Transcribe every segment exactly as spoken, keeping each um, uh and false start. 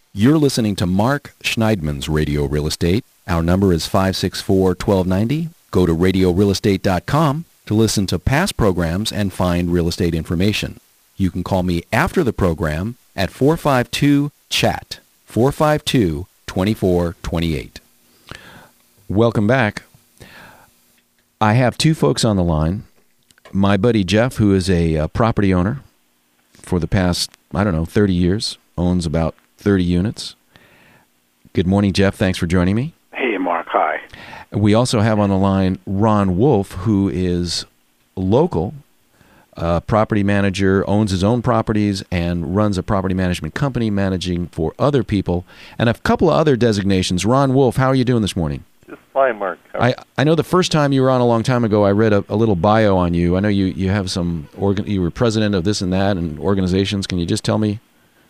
You're listening to Mark Schneidman's Radio Real Estate. Our number is five six four, one two nine zero. Go to radio real estate dot com to listen to past programs and find real estate information. You can call me after the program at four five two, C H A T, four five two, two four two eight. Welcome back. I have two folks on the line. My buddy Jeff, who is a, a property owner for the past, I don't know, thirty years, owns about thirty units. Good morning, Jeff. Thanks for joining me. Hey, Mark. Hi. We also have on the line Ron Wolf, who is local, uh, property manager, owns his own properties, and runs a property management company managing for other people, and a couple of other designations. Ron Wolf, how are you doing this morning? Just fine, Mark. I, I know the first time you were on a long time ago, I read a, a little bio on you. I know you, you have some, organ, you were president of this and that and organizations. Can you just tell me?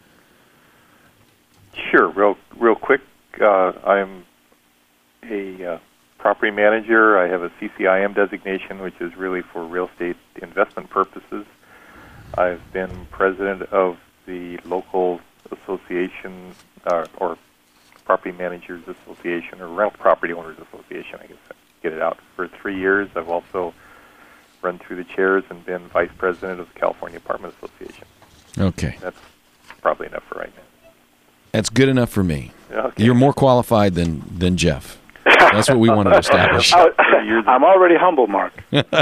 Sure. Real real quick, uh, I'm a uh, property manager. I have a C C I M designation, which is really for real estate investment purposes. I've been president of the local association uh, or Property Managers Association or Rental Property Owners Association, I guess I get it out, for three years. I've also run through the chairs and been vice president of the California Apartment Association. Okay. That's probably enough for right now. That's good enough for me. Okay. You're more qualified than, than Jeff. That's what we want to establish. I'm already humble, Mark.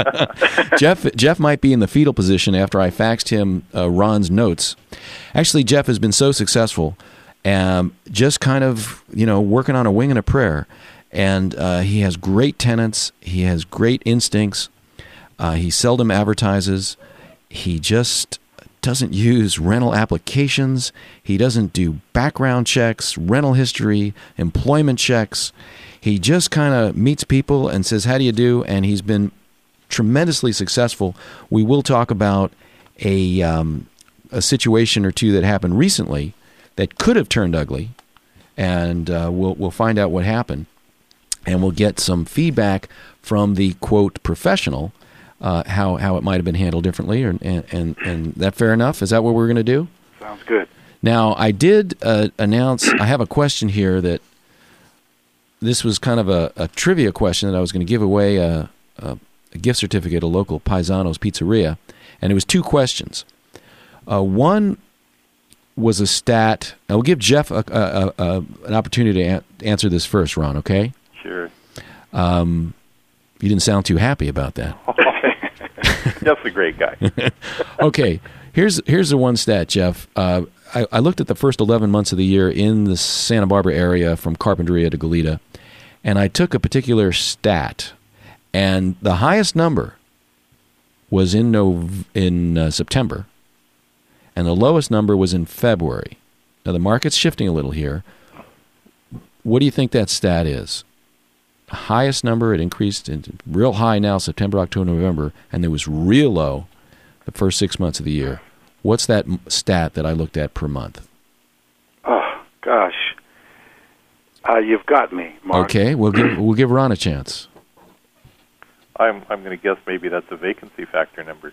Jeff Jeff might be in the fetal position after I faxed him uh, Ron's notes. Actually, Jeff has been so successful, um, just kind of, you know, working on a wing and a prayer. And uh, he has great tenants. He has great instincts. Uh, he seldom advertises. He just doesn't use rental applications. He doesn't do background checks, rental history, employment checks. He just kind of meets people and says, how do you do? And he's been tremendously successful. We will talk about a, um, a situation or two that happened recently that could have turned ugly, and uh, we'll, we'll find out what happened. And we'll get some feedback from the, quote, professional, Uh, how how it might have been handled differently, or, and, and and that fair enough? Is that what we're going to do? Sounds good. Now, I did uh, announce, I have a question here that this was kind of a, a trivia question that I was going to give away a, a, a gift certificate at a local Paisano's Pizzeria, and it was two questions. Uh, one was a stat. I will give Jeff a, a, a, an opportunity to a- answer this first, Ron, okay? Sure. Um, you didn't sound too happy about that. Jeff's a great guy. Okay, here's here's the one stat, Jeff. Uh, I, I looked at the first eleven months of the year in the Santa Barbara area from Carpinteria to Goleta, and I took a particular stat, and the highest number was in Nov- in uh, September, and the lowest number was in February. Now, the market's shifting a little here. What do you think that stat is? Highest number, it increased in real high now, September, October, November, and it was real low the first six months of the year. What's that m- stat that I looked at per month? Oh, gosh. Uh, you've got me, Mark. Okay, we'll give we'll give Ron a chance. I'm I'm going to guess maybe that's a vacancy factor number.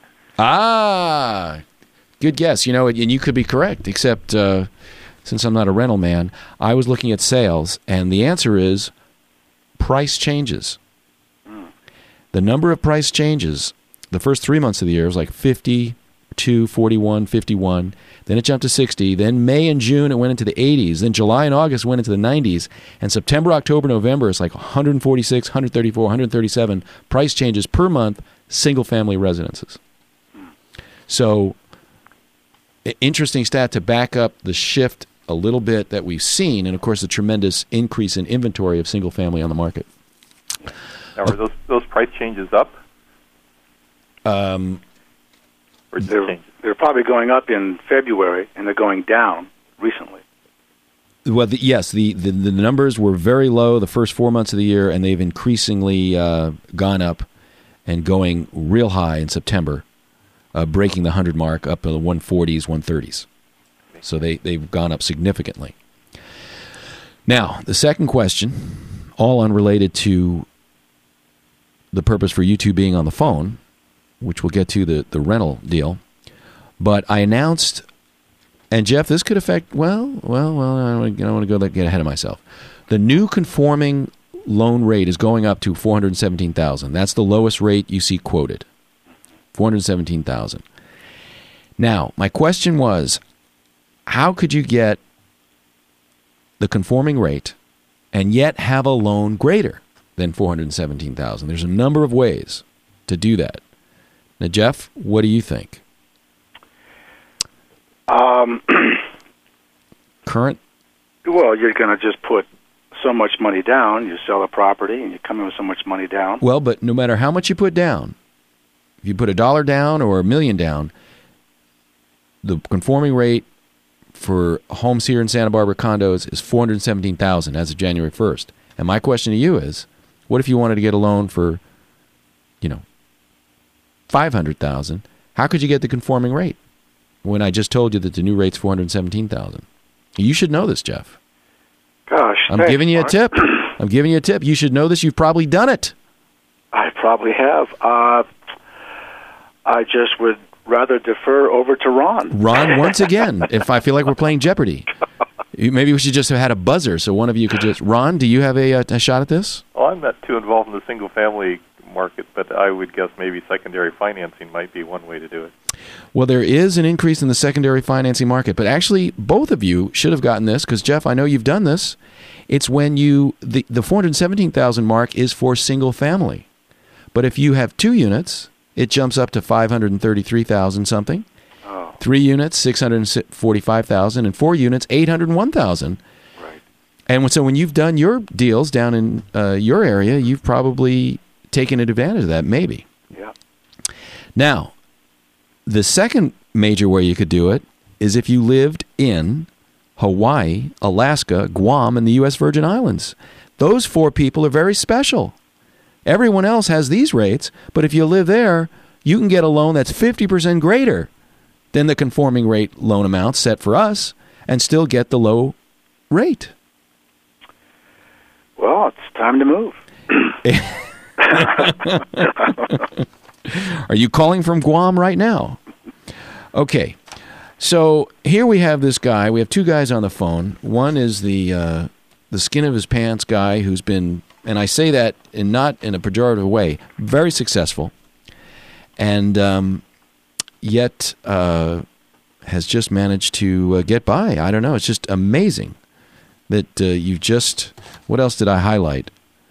Ah, good guess. You know, and you could be correct, except uh, since I'm not a rental man, I was looking at sales, and the answer is price changes. Mm. The number of price changes, the first three months of the year was like fifty-two, forty-one, fifty-one. Then it jumped to sixty. Then May and June, it went into the eighties. Then July and August went into the nineties. And September, October, November, it's like one forty-six, one thirty-four, one thirty-seven price changes per month, single-family residences. Mm. So, interesting stat to back up the shift a little bit that we've seen, and of course the tremendous increase in inventory of single family on the market. Now, are those those price changes up? Um, or they're, changes? they're probably going up in February, and they're going down recently. Well, the, yes, the, the, the numbers were very low the first four months of the year, and they've increasingly uh, gone up and going real high in September, uh, breaking the one hundred mark up to the one forties, one thirties. So they, they've gone up significantly. Now, the second question, all unrelated to the purpose for you two being on the phone, which we'll get to the, the rental deal, but I announced And Jeff, this could affect, well, well, well, I don't want to go get ahead of myself. The new conforming loan rate is going up to four hundred seventeen thousand dollars. That's the lowest rate you see quoted, four hundred seventeen thousand dollars. Now, my question was, how could you get the conforming rate and yet have a loan greater than four hundred seventeen thousand dollars? There's a number of ways to do that. Now, Jeff, what do you think? Um, Current? Well, you're going to just put so much money down. You sell a property, and you come in with so much money down. Well, but no matter how much you put down, if you put a dollar down or a million down, the conforming rate for homes here in Santa Barbara condos is four hundred seventeen thousand dollars as of January first. And my question to you is, what if you wanted to get a loan for, you know, five hundred thousand dollars? How could you get the conforming rate when I just told you that the new rate's four hundred seventeen thousand dollars? You should know this, Jeff. Gosh, I'm thanks, giving you Mark. a tip. I'm giving you a tip. You should know this. You've probably done it. I probably have. Uh, I just would rather defer over to Ron. Ron, once again, if I feel like we're playing Jeopardy. Maybe we should just have had a buzzer so one of you could just... Ron, do you have a, a shot at this? Well, I'm not too involved in the single-family market, but I would guess maybe secondary financing might be one way to do it. Well, there is an increase in the secondary financing market, but actually both of you should have gotten this because, Jeff, I know you've done this. It's when you... The, the four hundred seventeen thousand mark is for single family. But if you have two units, it jumps up to five hundred thirty-three thousand something. Oh. Three units, six hundred forty-five thousand, and four units, eight hundred one thousand. Right. And so when you've done your deals down in uh, your area, you've probably taken advantage of that, maybe. Yeah. Now, the second major way you could do it is if you lived in Hawaii, Alaska, Guam, and the U S Virgin Islands. Those four people are very special. Everyone else has these rates, but if you live there, you can get a loan that's fifty percent greater than the conforming rate loan amount set for us and still get the low rate. Well, it's time to move. Are you calling from Guam right now? Okay. So here we have this guy. We have two guys on the phone. One is the uh, the skin of his pants guy who's been, and I say that in not in a pejorative way, very successful, and um, yet uh, has just managed to uh, get by. I don't know. It's just amazing that uh, you just. What else did I highlight?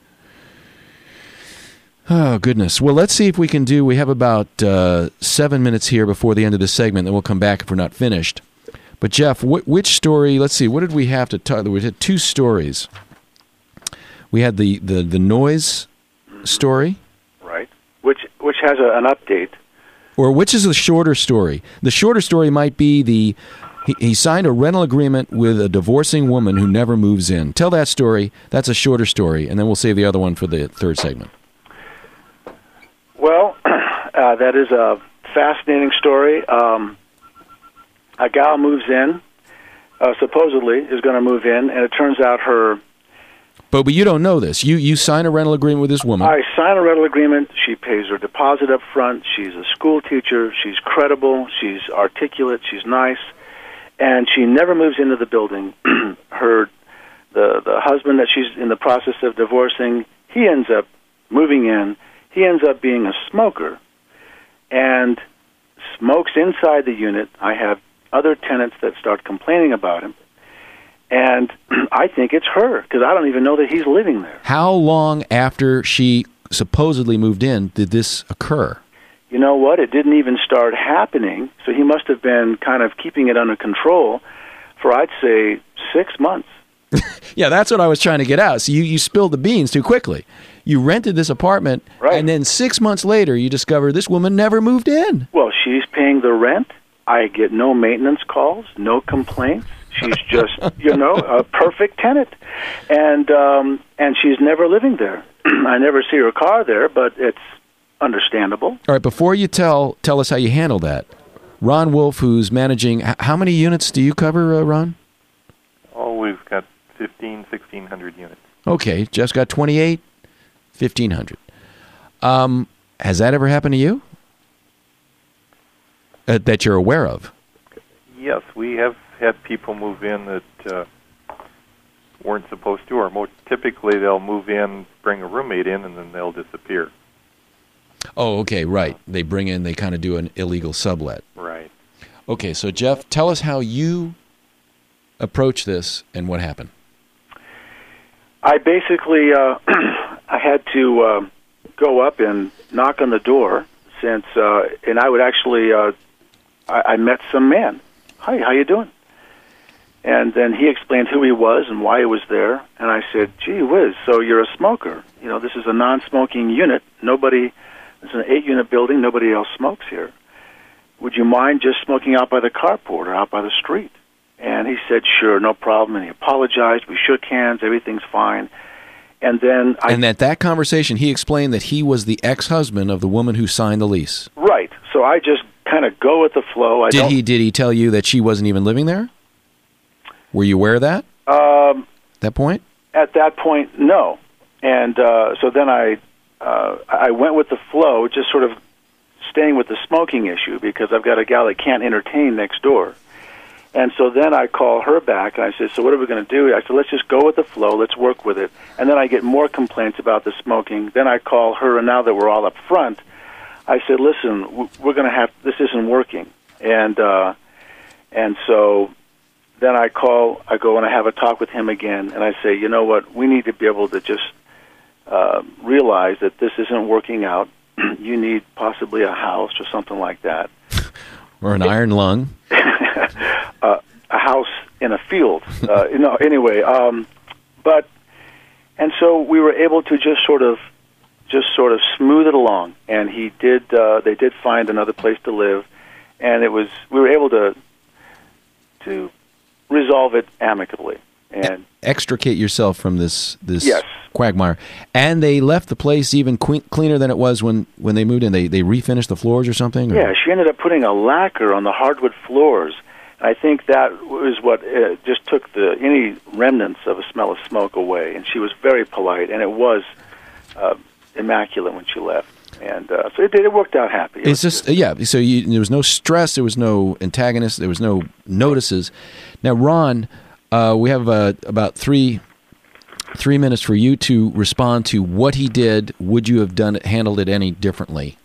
Oh, goodness. Well, let's see if we can do... We have about uh, seven minutes here before the end of this segment, then we'll come back if we're not finished. But, Jeff, wh- which story... Let's see. What did we have to talk... We had two stories. We had the, the, the noise story. Right. Which which has a, an update. Or which is the shorter story? The shorter story might be the... He, he signed a rental agreement with a divorcing woman who never moves in. Tell that story. That's a shorter story, and then we'll save the other one for the third segment. Well, uh, that is a fascinating story. Um, a gal moves in, uh, supposedly is going to move in, and it turns out her... But, but you don't know this. You you sign a rental agreement with this woman. I sign a rental agreement. She pays her deposit up front. She's a school teacher. She's credible. She's articulate. She's nice. And she never moves into the building. her the the husband that she's in the process of divorcing, he ends up moving in. He ends up being a smoker and smokes inside the unit. I have other tenants that start complaining about him, and I think it's her because I don't even know that he's living there. How long after she supposedly moved in did this occur? You know what? It didn't even start happening, so he must have been kind of keeping it under control for, I'd say, six months. Yeah, that's what I was trying to get out. So you, you spilled the beans too quickly. You rented this apartment, right. And then six months later, you discover this woman never moved in. Well, she's paying the rent. I get no maintenance calls, no complaints. She's just, you know, a perfect tenant. And um, and she's never living there. I never see her car there, but it's understandable. All right, before you tell tell us how you handle that, Ron Wolf, who's managing, how many units do you cover, uh, Ron? Oh, we've got fifteen, sixteen hundred units. Okay, Jeff's got twenty-eight, fifteen hundred. Um, has that ever happened to you? Uh, that you're aware of? Yes, we have had people move in that uh, weren't supposed to, or more typically they'll move in, bring a roommate in, and then they'll disappear. Oh, okay, right. They bring in, they kind of do an illegal sublet. Right. Okay, so Jeff, tell us how you approach this and what happened. I basically, uh, I had to uh, go up and knock on the door, since, uh, and I would actually, uh, I, I met some man. Hi, how you doing? And then he explained who he was and why he was there, and I said, gee whiz, so you're a smoker. You know, this is a non-smoking unit. Nobody, it's an eight-unit building, nobody else smokes here. Would you mind just smoking out by the carport or out by the street? And he said, sure, no problem. And he apologized. We shook hands. Everything's fine. And then I... And at that conversation, he explained that he was the ex-husband of the woman who signed the lease. Right. So I just kind of go with the flow. I did don't... he Did he tell you that she wasn't even living there? Were you aware of that? Um, at that point? At that point, no. And uh, so then I, uh, I went with the flow, just sort of staying with the smoking issue, because I've got a gal that can't entertain next door. And so then I call her back, and I said, so what are we going to do? I said, let's just go with the flow. Let's work with it. And then I get more complaints about the smoking. Then I call her, and now that we're all up front, I said, listen, we're going to have, this isn't working. And uh, and so then I call, I go and I have a talk with him again, and I say, you know what, we need to be able to just uh, realize that this isn't working out. You need possibly a house or something like that. Or an iron lung. uh, a house in a field. Uh, you know, anyway, um, but, and so we were able to just sort of, just sort of smooth it along. And he did, uh, they did find another place to live. And it was, we were able to, to resolve it amicably. And extricate yourself from this, this yes. quagmire. And they left the place even que- cleaner than it was when, when they moved in. They they refinished the floors or something? Or? Yeah, she ended up putting a lacquer on the hardwood floors. And I think that was what uh, just took the any remnants of a smell of smoke away. And she was very polite, and it was uh, immaculate when she left. And uh, so it did. It worked out happy. It it's just, yeah, so you, there was no stress, there was no antagonist, there was no notices. Now, Ron... Uh, we have uh, about three three minutes for you to respond to what he did. Would you have done it, handled it any differently?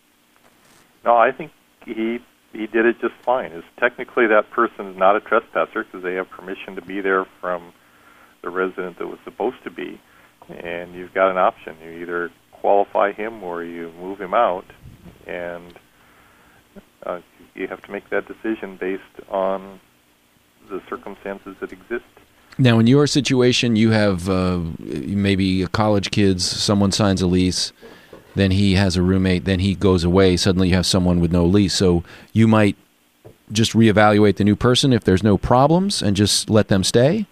No, I think he he did it just fine. Is technically that person is not a trespasser because they have permission to be there from the resident that was supposed to be, and you've got an option. You either qualify him or you move him out, and uh, you have to make that decision based on the circumstances that exist. Now, in your situation, you have uh, maybe college kids, someone signs a lease, then he has a roommate, then he goes away, suddenly you have someone with no lease. So you might just reevaluate the new person if there's no problems and just let them stay?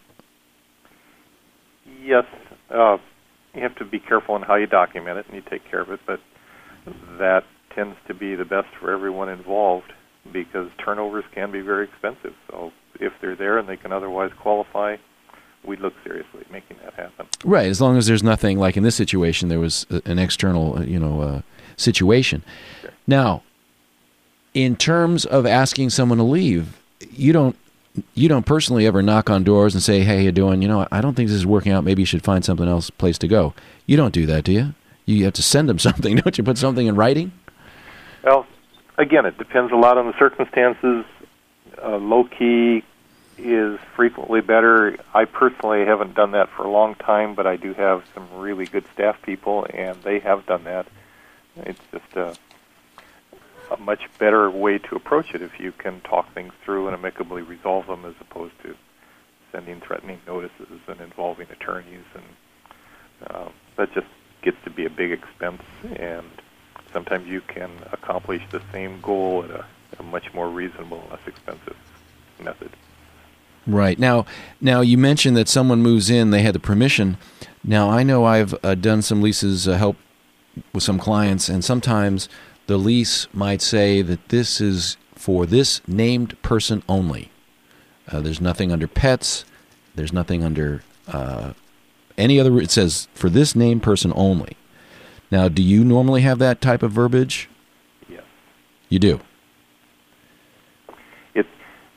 Yes. Uh, you have to be careful on how you document it and you take care of it, but that tends to be the best for everyone involved because turnovers can be very expensive. So if they're there and they can otherwise qualify, we'd look seriously at making that happen. Right, as long as there's nothing, like in this situation, there was an external, you know, uh, situation. Sure. Now, in terms of asking someone to leave, you don't you don't personally ever knock on doors and say, hey, how you doing? You know, I don't think this is working out. Maybe you should find something else, place to go. You don't do that, do you? You have to send them something, don't you? Put something in writing? Well, again, it depends a lot on the circumstances. Uh, low-key is frequently better. I personally haven't done that for a long time, but I do have some really good staff people, and they have done that. It's just a, a much better way to approach it if you can talk things through and amicably resolve them as opposed to sending threatening notices and involving attorneys. And uh, that just gets to be a big expense, and sometimes you can accomplish the same goal at a, a much more reasonable, less expensive method. Right. Now, now you mentioned that someone moves in, they had the permission. Now, I know I've uh, done some leases, uh, help with some clients, and sometimes the lease might say that this is for this named person only. Uh, there's nothing under pets. There's nothing under uh, any other. It says for this named person only. Now, do you normally have that type of verbiage? Yes. You do?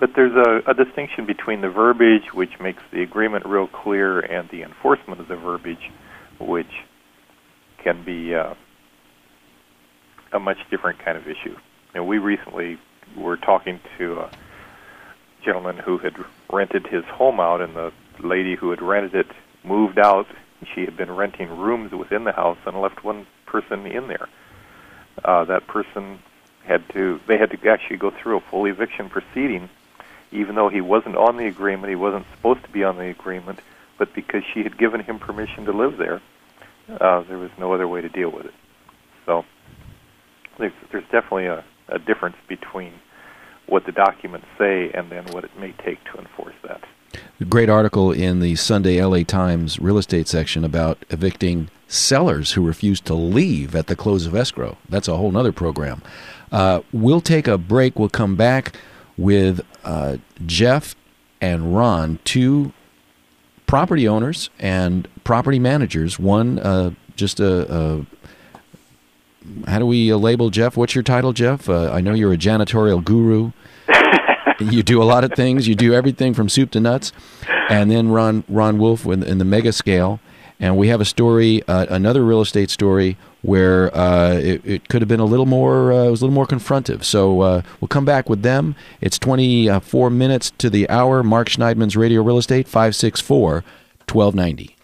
but there's a, a distinction between the verbiage, which makes the agreement real clear, and the enforcement of the verbiage, which can be uh, a much different kind of issue. You know, we recently were talking to a gentleman who had rented his home out, and the lady who had rented it moved out. She had been renting rooms within the house and left one person in there. Uh, that person had to, they had to actually go through a full eviction proceeding, even though he wasn't on the agreement, he wasn't supposed to be on the agreement, but because she had given him permission to live there, uh, there was no other way to deal with it. So there's, there's definitely a, a difference between what the documents say and then what it may take to enforce that. A great article in the Sunday L A Times real estate section about evicting sellers who refuse to leave at the close of escrow. That's a whole other program. Uh, we'll take a break. We'll come back with uh, Jeff and Ron, two property owners and property managers. One, uh, just a, a, how do we label Jeff? What's your title, Jeff? Uh, I know you're a janitorial guru. You do a lot of things. You do everything from soup to nuts. And then Ron Ron Wolf in, in the mega scale. And we have a story, uh, another real estate story, where uh, it, it could have been a little more, uh, it was a little more confrontive. So uh, we'll come back with them. It's twenty-four minutes to the hour. Mark Schneidman's Radio Real Estate, five six four, one two nine zero.